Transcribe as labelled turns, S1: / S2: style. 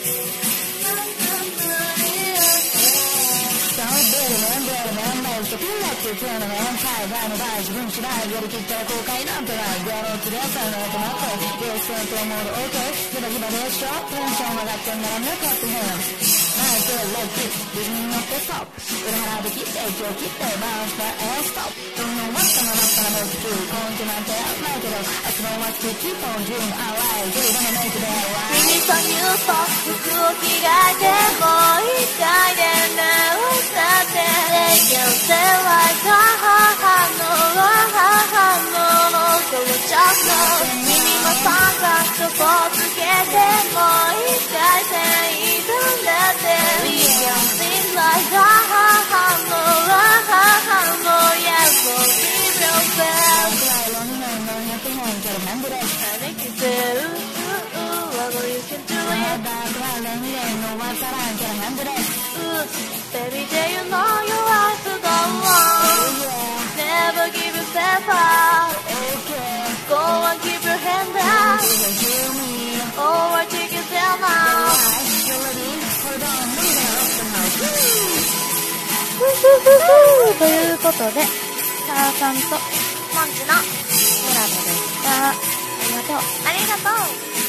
S1: ピンだって今日のね、海外の場合自分しないやりきったら後悔なんてないやろうとりあえずのとなってゲストと思うで OK ギバギバでしょテンション上がってんならねこうやってへんナイスレッキーリズムに乗ってストップ裏腹で切って息を切ってバウンスバーストップどんどん待ったままったらもう普通根拠なんてないけど明日の待ちキーポンジューンアライズダメメイクで
S2: 君と言うと服を着替えてもう一回で直さってレギュラーlike a君もパンがチョコつけてもう一回戦挑んだって We can sing like a yeah so keep yourself I make you say whatever you can do it Baby do you know your life will go on Never give yourself up Go and keep your hand up Or take yourself out ということでターさんとモンチのコラボでした。ありがとう。